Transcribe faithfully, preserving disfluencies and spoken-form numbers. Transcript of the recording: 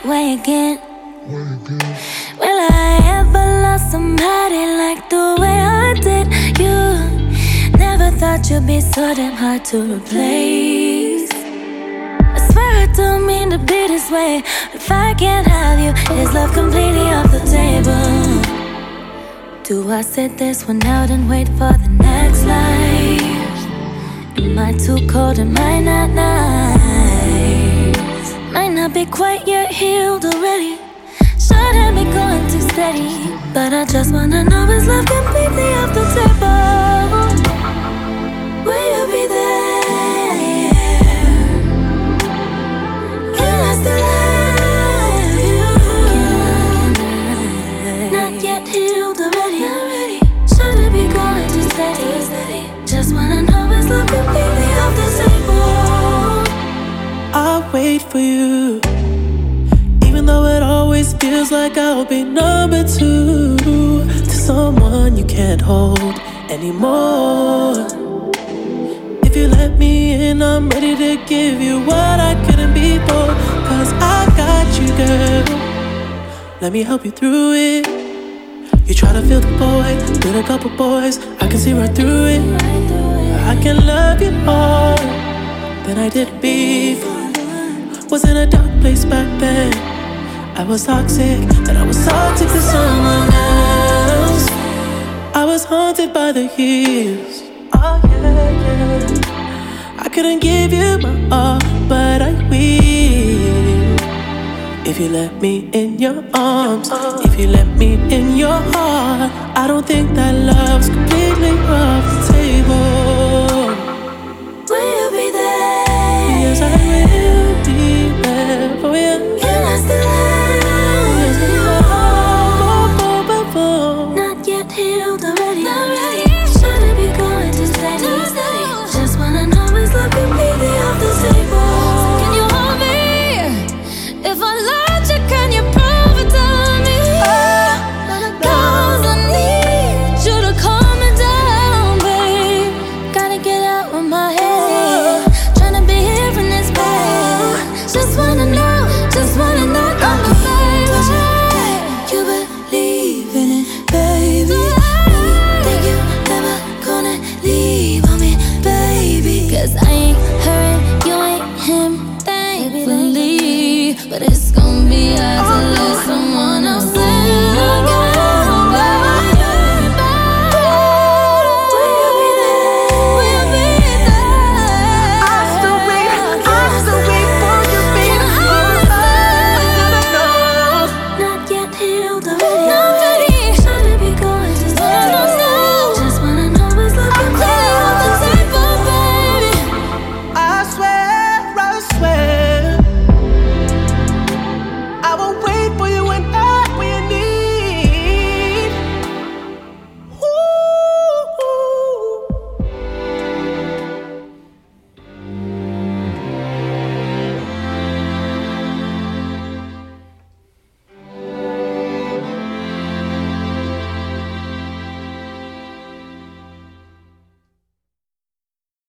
way again. Will I ever love somebody like the way I did you? Never thought you'd be so damn hard to replace. I swear I don't mean to be this way, but if I can't have you, is love completely off the table? Do I sit this one out and wait for the next life? Am I too cold? Am I not nice? Might not be quite yet healed already. Should have been going too steady, but I just wanna know, is love completely off the table? Will you be there? Can I still love you? Not yet healed already. Should have been going too steady. Just wanna know, is love completely off the table? I'll wait for you, even though it always feels like I'll be number two to someone you can't hold anymore. If you let me in, I'm ready to give you what I couldn't before. Cause I got you, girl. Let me help you through it. You try to fill the void with a couple boys, I can see right through it. I can love you more than I did before. Was in a dark place back then. I was toxic, then I was toxic to someone else. I was haunted by the years. Oh yeah, yeah. I couldn't give you my all, but I will. If you let me in your arms, if you let me in your heart, I don't think that love's completely off the table. Will you be there? Yes, I will be there for you. Can I still love you? Not yet healed already. Shouldn't be going too steady. Just wanna know, is love completely off the table? Can you hold me? If I lied you, can you prove it to me? Cause I need you to calm me down, babe. Gotta get out of my head.